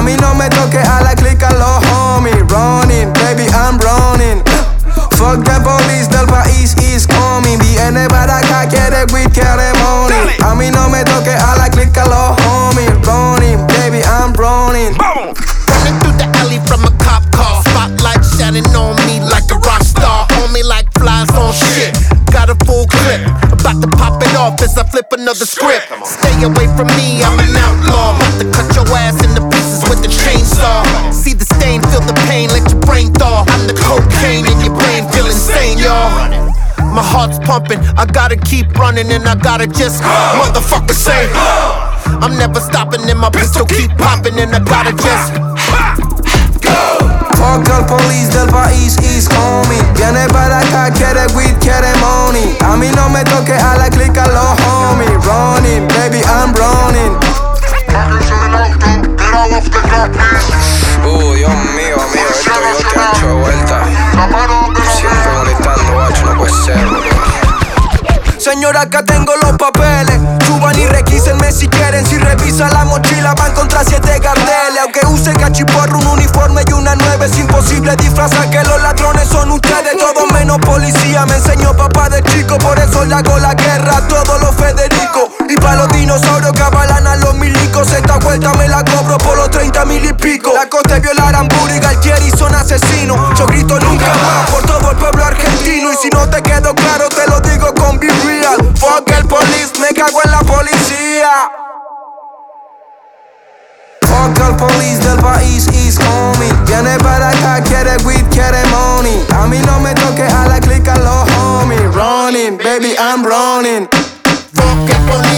mí no me toque a la clica los homies. Running, baby, I'm running. Fuck the police, del país is coming. Viene para acá, quiere weed, quiere money. A mí no me toque a la clica los homies. Running, baby, I'm running. Running through the alley from a cop car. Spotlight shining on me like a rock star. On me like flies on shit. Got a full clip, about to pop it off as I flip another script. Stay away from me, I'm an outlaw. About to cut your ass into pieces with the chainsaw. See the stain, feel the pain, let your brain thaw. I'm the cocaine in your brain, feel insane, y'all. My heart's pumping, I gotta keep running and I gotta just motherfucker say I'm never stopping and my pistol keep popping and I gotta just Fuck el police, del país is coming. Viene para acá, quiere weed, quiere money. A mí no me toque a la clica los homies. Running, baby, I'm running. Dios mío, amigo, esto yo te he hecho vuelta. Siempre molestando, guacho, no puede ser, boludo. Señora, acá tengo los papeles. Suban y requísenme si quieren. Si revisa la mochila van contra 7 carteles. Aunque use cachiporro, un uniforme y una 9, es imposible disfrazar que los ladrones son ustedes. Todo menos policía, me enseñó papá de chico. Por eso le hago la guerra a todos los Federico. Y pa' los dinosaurios que avalan a los milicos. Esta vuelta me la cobro por los 30,000 y pico. La costa violar Amburi y Galtieri son asesinos. Yo grito nunca más por todo el pueblo argentino. Y si no te quedó claro te lo digo con Be Real. Fuck el police, me cago en la policía. Fuck el police, del país is coming. Viene para acá, quiere weed, quiere money. A mí no me toque a la clica los homies. Running, baby, I'm running. fuck el police.